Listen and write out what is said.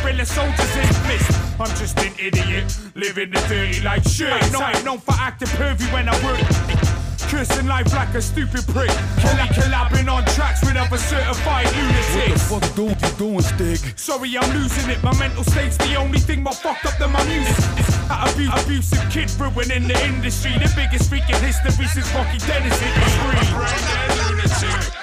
guerrilla soldiers enlist. I'm just an idiot, living the dirty like shit. I ain't known for acting pervy when I work. Cursing life like a stupid prick. Collabing on tracks with other certified lunatics. What the fuck you doing, Stig? Sorry, I'm losing it. My mental state's the only thing more fucked up than my music. That abusive kid ruining the industry. The biggest freak in history since Rocky Dennis hit the screen.